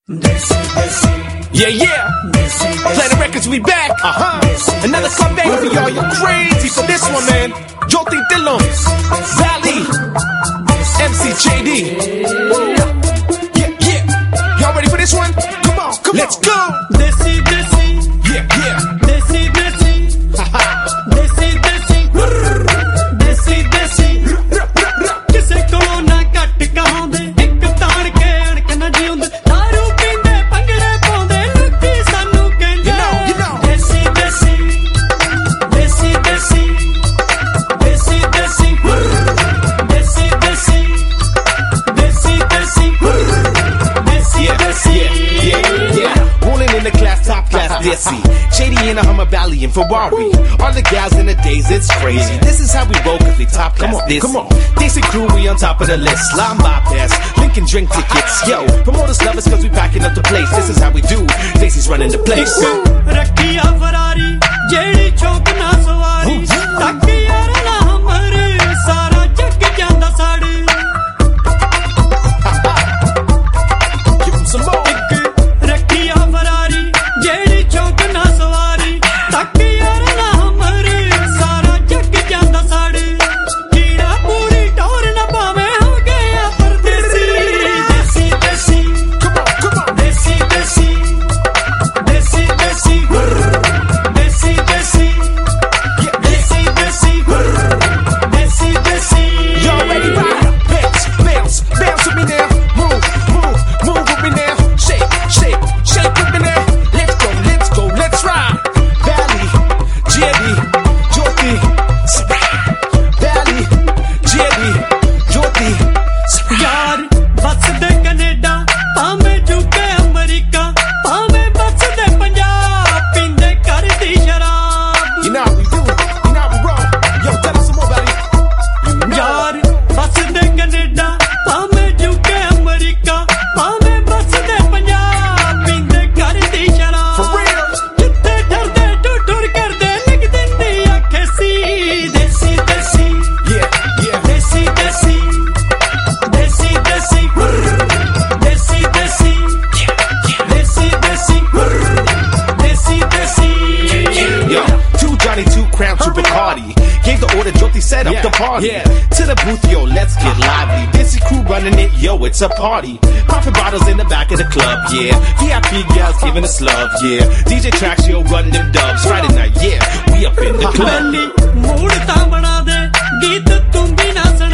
Yeah, yeah. Planet Records, we back. Another comeback for y'all. You're crazy for this one, man. Jyoti Dillon, Valley, MC JD. Yeah, yeah. Y'all ready for this one? Come on, come on. Let's go. Desi, desi. Yeah, yeah. Desi, desi. Desi, desi. Desi, desi. Kise ko na kat kahonde, ek taan ke anak na jiunde. Daru pinde, pangde ponde, lutti sanu kende. You know. Desi, desi. Desi, desi. Desi, desi. Desi, desi. Desi, desi. Desi, desi. Yeah. Rolling in the class, top class, Desi. JD in a Hummer Valley and Ferrari. All the gals in the days, it's crazy. This is how we roll, cause we top class. Come on. Desi crew, we on top of the list. Lime bypass, Lincoln drink tickets. Yo, promoters love us cause we packing up the place. This is how we do. Desi's running the place. Rakhiya Ferrari, jehdi chowk na sawari. Takya na hamare, sara jag janda sade. Give him some more. Rakhiya Ferrari, jehdi chowk na sawari. Takya na hamare, sara jag janda sade. Kira puri taur na paave ho gaya pardesi. Desi, desi. Come on. Desi, desi. Desi, desi. Desi, desi. Yeah, Desi, desi. Desi, desi. y'all ready? Bounce with me now. Move with me now. Shake with me now. Let's go, let's ride. Valley, JD, Jyoti, Valley, JD, Jyoti, यार बस दे Canada भावे जुके America भावे बस दे पंजाब पींदे कर दी शराब You know how we do it. You know how we roll. Yo, tell us some more, Valley. You know. यार बस दे Canada भावे जुके America भावे बस दे पंजाब पींदे कर दी शराब For real. जिथे डरदे टुर कर दे लिख दिंदी आखे सी देसी देसी Yeah. देसी देसी देसी देसी देसी देसी देसी देसी देसी देसी Yo, two Johnny, two Crown, two Bacardi. Gave the order, Jyoti set up the party. To the booth, yo, let's get lively. Desi crew running it, yo, it's a party. Popping bottles in the back of the club, yeah. VIP gals giving us love, yeah. DJ Tracks, yo, running them dubs. Friday night, yeah, we up in the club. बल्ली mood ता बना दे गीत तुम भी ना